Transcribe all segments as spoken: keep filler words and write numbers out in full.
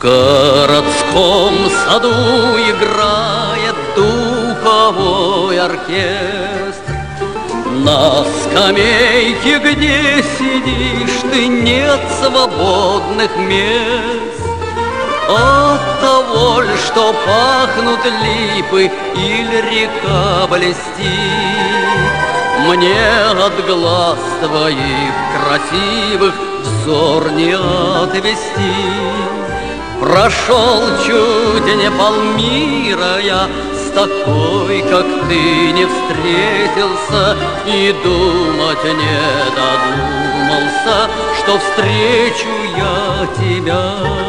городском саду играет духовой оркестр. На скамейке, где сидишь ты, нет свободных мест. От того ль, что пахнут липы или река блестит, мне от глаз твоих красивых взор не отвести. Прошел чуть не полмира я, с такой, как ты, не встретился, и думать не додумался, что встречу я тебя.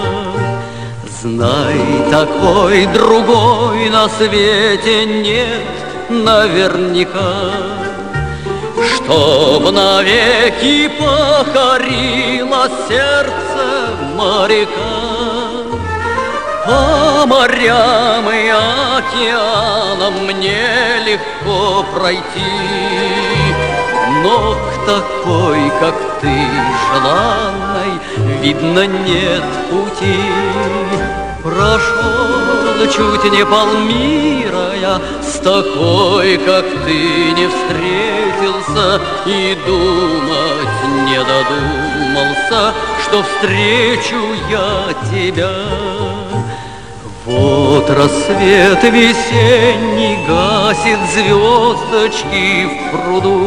Знай, такой другой на свете нет наверняка, чтоб навеки покорило сердце моряка. По морям и океанам мне легко пройти, но к такой, как ты, желанной, видно, нет пути. Прошел чуть не полмира я, с такой, как ты, не встретился, и думать не додумался, что встречу я тебя. Вот рассвет весенний гасит звездочки в пруду,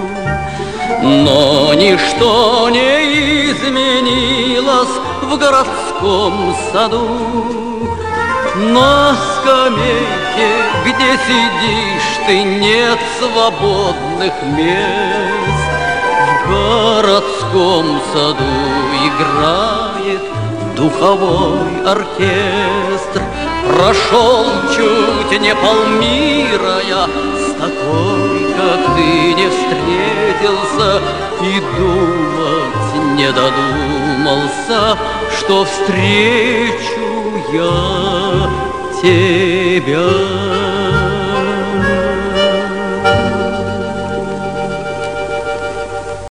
но ничто не изменилось в городском саду. На скамейке, где сидишь ты, нет свободных мест. В городском саду играет духовой оркестр. Прошел чуть не полмира я, с такой, как ты, не встретился, и думать не додумался, что встречу я тебя.